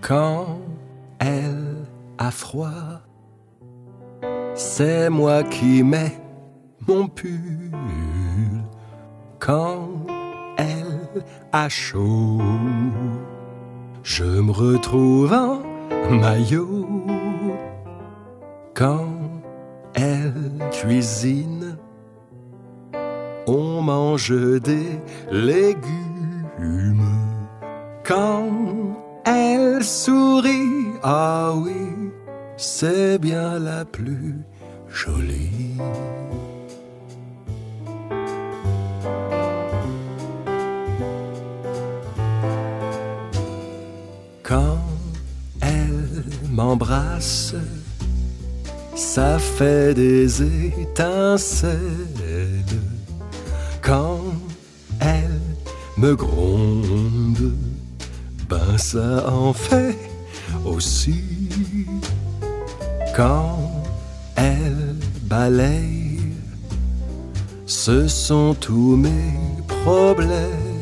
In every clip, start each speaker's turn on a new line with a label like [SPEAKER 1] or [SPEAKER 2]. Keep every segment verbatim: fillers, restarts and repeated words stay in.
[SPEAKER 1] Quand elle a froid, c'est moi qui mets mon pull. Quand elle a chaud, je me retrouve en maillot. Quand elle cuisine, on mange des légumes. Quand elle sourit, ah oui, c'est bien la plus jolie. Quand elle m'embrasse, ça fait des étincelles. Quand elle me gronde, ben ça en fait aussi. Quand elle balaye, ce sont tous mes problèmes.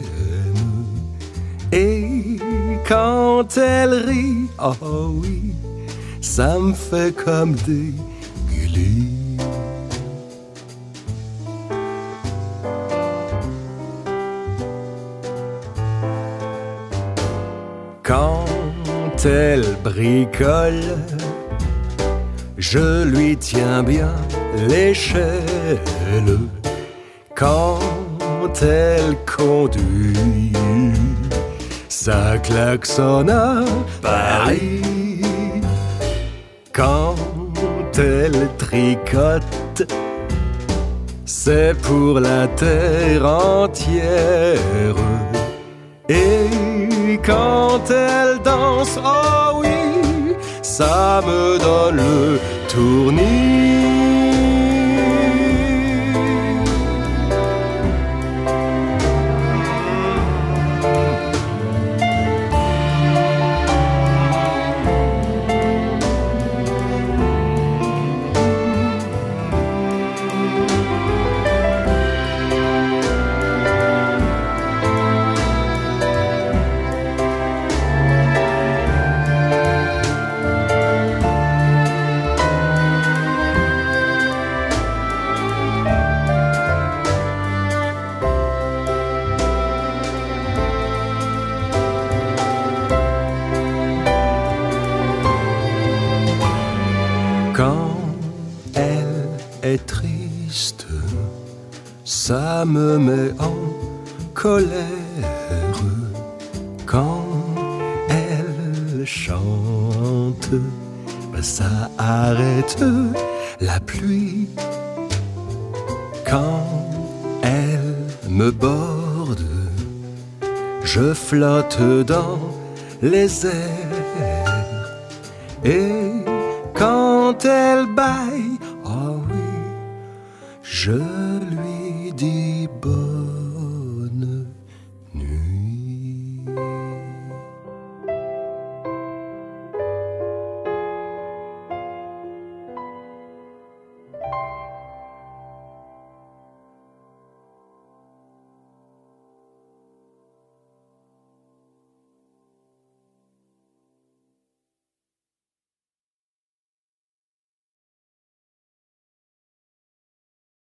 [SPEAKER 1] Et quand elle rit, oh oui, ça me fait comme des guillis. Quand elle bricole, je lui tiens bien l'échelle. Quand elle conduit, ça klaxonne à Paris. Quand elle tricote, c'est pour la terre entière. Et quand elle danse, oh oui, ça me donne le tournis. Quand elle est triste, ça me met en colère. Quand elle chante, ben ça arrête la pluie. Quand elle me borde, je flotte dans les airs. Et quand elle baille, oh oui, je lui dis bon.